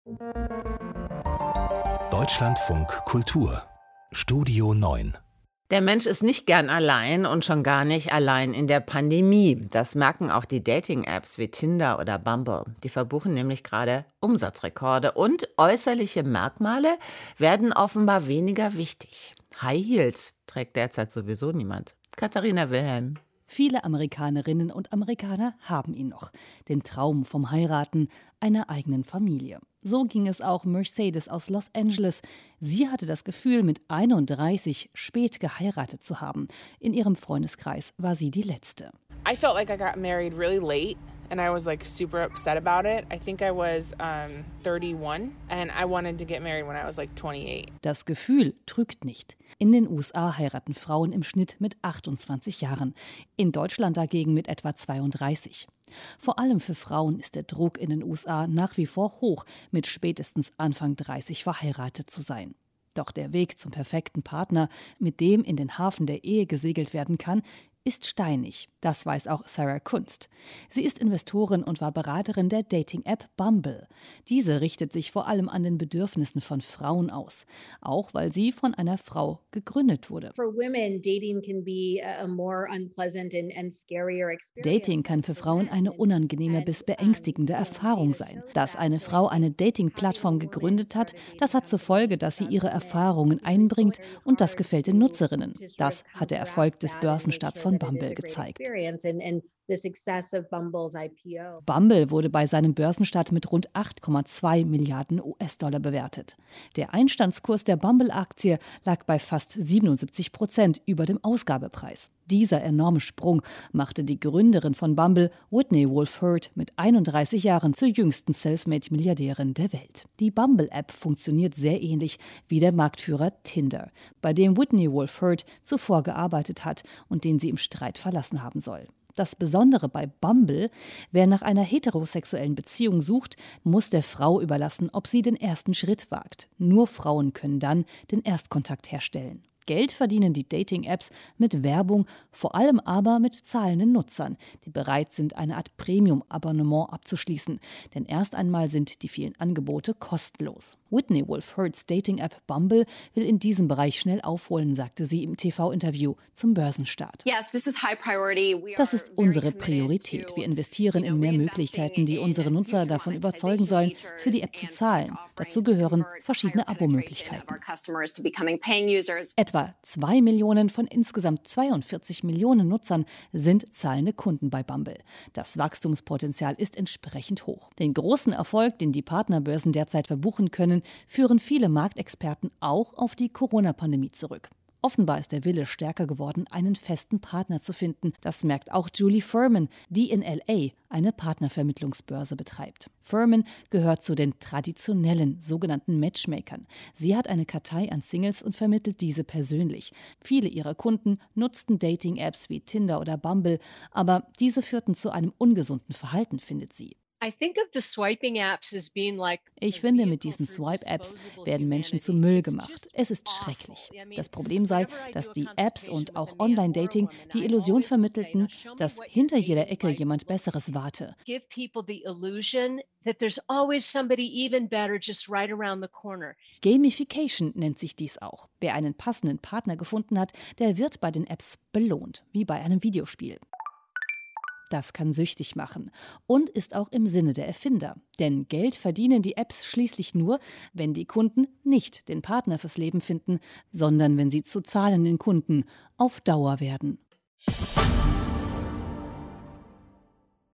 Deutschlandfunk Kultur Studio 9. Der Mensch ist nicht gern allein und schon gar nicht allein in der Pandemie. Das merken auch die Dating-Apps wie Tinder oder Bumble. Die verbuchen nämlich gerade Umsatzrekorde und äußerliche Merkmale werden offenbar weniger wichtig. High Heels trägt derzeit sowieso niemand. Katharina Wilhelm. Viele Amerikanerinnen und Amerikaner haben ihn noch. Den Traum vom Heiraten, einer eigenen Familie. So ging es auch Mercedes aus Los Angeles. Sie hatte das Gefühl, mit 31 spät geheiratet zu haben. In ihrem Freundeskreis war sie die Letzte. I felt like I got married really late and I was super upset about it. I think I was 31 and I wanted to get married when I was 28. Das Gefühl trügt nicht. In den USA heiraten Frauen im Schnitt mit 28 Jahren. In Deutschland dagegen mit etwa 32. Vor allem für Frauen ist der Druck in den USA nach wie vor hoch, mit spätestens Anfang 30 verheiratet zu sein. Doch der Weg zum perfekten Partner, mit dem in den Hafen der Ehe gesegelt werden kann, ist steinig. Das weiß auch Sarah Kunst. Sie ist Investorin und war Beraterin der Dating-App Bumble. Diese richtet sich vor allem an den Bedürfnissen von Frauen aus. Auch weil sie von einer Frau gegründet wurde. Dating kann für Frauen eine unangenehme bis beängstigende Erfahrung sein. Dass eine Frau eine Dating-Plattform gegründet hat, das hat zur Folge, dass sie ihre Erfahrungen einbringt und das gefällt den Nutzerinnen. Das hat der Erfolg des Börsenstarts von Bumble gezeigt. Bumble wurde bei seinem Börsenstart mit rund 8,2 Milliarden US-Dollar bewertet. Der Einstandskurs der Bumble-Aktie lag bei fast 77% über dem Ausgabepreis. Dieser enorme Sprung machte die Gründerin von Bumble, Whitney Wolfe Herd, mit 31 Jahren zur jüngsten Selfmade-Milliardärin der Welt. Die Bumble-App funktioniert sehr ähnlich wie der Marktführer Tinder, bei dem Whitney Wolfe Herd zuvor gearbeitet hat und den sie im Streit verlassen haben soll. Das Besondere bei Bumble: Wer nach einer heterosexuellen Beziehung sucht, muss der Frau überlassen, ob sie den ersten Schritt wagt. Nur Frauen können dann den Erstkontakt herstellen. Geld verdienen die Dating-Apps mit Werbung, vor allem aber mit zahlenden Nutzern, die bereit sind, eine Art Premium-Abonnement abzuschließen. Denn erst einmal sind die vielen Angebote kostenlos. Whitney Wolfe Herds Dating-App Bumble will in diesem Bereich schnell aufholen, sagte sie im TV-Interview zum Börsenstart. Das ist unsere Priorität. Wir investieren in mehr Möglichkeiten, die unsere Nutzer davon überzeugen sollen, für die App zu zahlen. Dazu gehören verschiedene Abo-Möglichkeiten. Etwa 2 Millionen von insgesamt 42 Millionen Nutzern sind zahlende Kunden bei Bumble. Das Wachstumspotenzial ist entsprechend hoch. Den großen Erfolg, den die Partnerbörsen derzeit verbuchen können, führen viele Marktexperten auch auf die Corona-Pandemie zurück. Offenbar ist der Wille stärker geworden, einen festen Partner zu finden. Das merkt auch Julie Furman, die in L.A. eine Partnervermittlungsbörse betreibt. Furman gehört zu den traditionellen sogenannten Matchmakern. Sie hat eine Kartei an Singles und vermittelt diese persönlich. Viele ihrer Kunden nutzten Dating-Apps wie Tinder oder Bumble, aber diese führten zu einem ungesunden Verhalten, findet sie. Ich finde, mit diesen Swipe-Apps werden Menschen zu Müll gemacht. Es ist schrecklich. Das Problem sei, dass die Apps und auch Online-Dating die Illusion vermittelten, dass hinter jeder Ecke jemand Besseres warte. Gamification nennt sich dies auch. Wer einen passenden Partner gefunden hat, der wird bei den Apps belohnt, wie bei einem Videospiel. Das kann süchtig machen und ist auch im Sinne der Erfinder. Denn Geld verdienen die Apps schließlich nur, wenn die Kunden nicht den Partner fürs Leben finden, sondern wenn sie zu zahlenden Kunden auf Dauer werden.